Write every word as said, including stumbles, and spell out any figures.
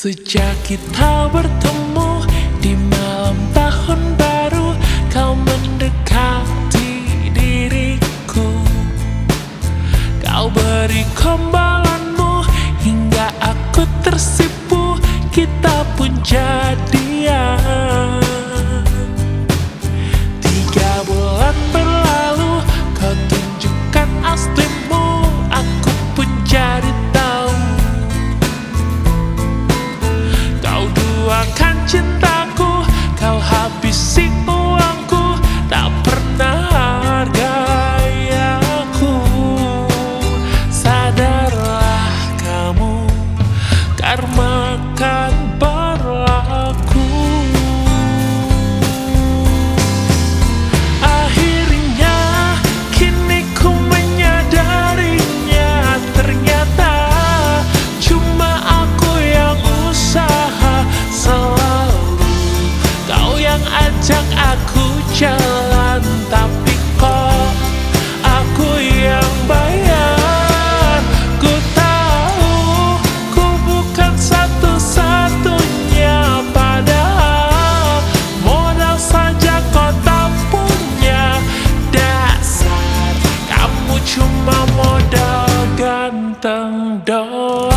Sejak kita bertemu di malam tahun baru, kau mendekati diriku. Kau beri gombalanmu hingga aku tersipu. Kita pun jadian. Tiga bulan berlalu, kau tunjukkan aslimu. Aku pun jadi tahu. Kau duakan cintaku, kau habisi uangku, tak pernah hargai aku. Sadarlah kamu, karma kan berlaku. Akhirnya kini ku menyadarinya, ternyata cuma aku yang usaha. Selalu kau yang ajak aku jalan, tapi kok aku yang bayar. Ku tahu ku bukan satu-satunya, padahal modal saja kau tak punya. Dasar kamu cuma modal ganteng doang.